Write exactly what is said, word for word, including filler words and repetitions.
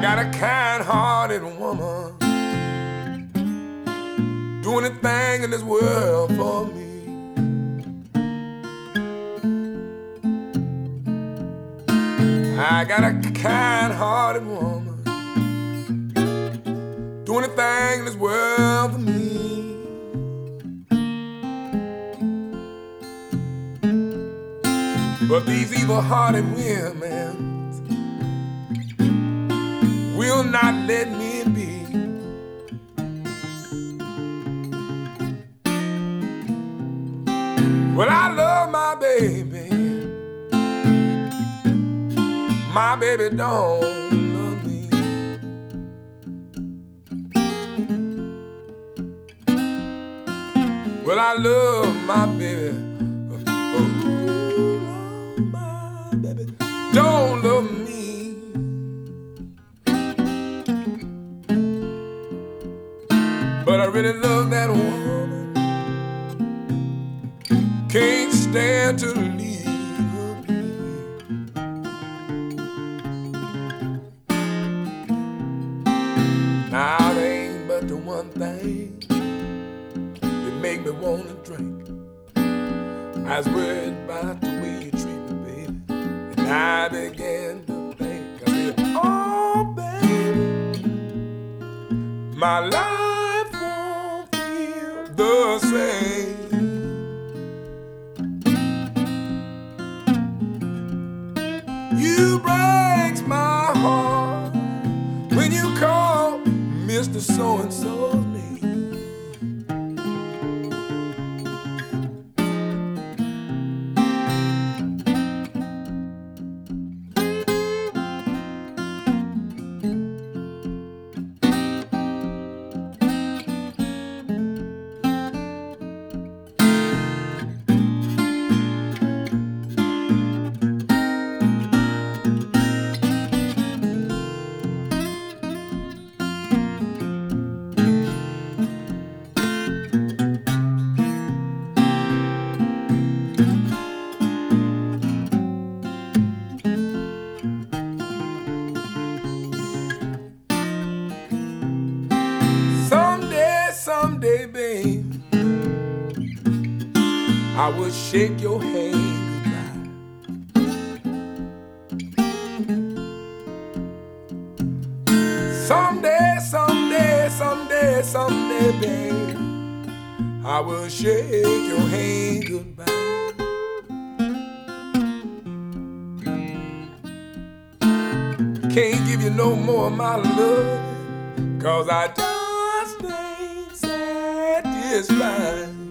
got a kind-hearted woman, do anything in this world for me. I got a kind-hearted woman, do anything in this world for me. But these evil-hearted women will not let me be. Well, I love my baby, my baby don't love me. Well, I love my baby, oh, my baby don't love me. But I really love that woman, can't stand to leave her be. Now it ain't but the one thing that make me wanna drink. I was worried about the way you treat me, baby, and I began to think. I said, oh, baby, my life won't feel the same. You breaks my heart when you call Mister So-and-so's name. Someday, babe, I will shake your hand goodbye. Someday, someday, someday, someday, babe, I will shake your hand goodbye. Can't give you no more of my love, 'cause I just ain't satisfied.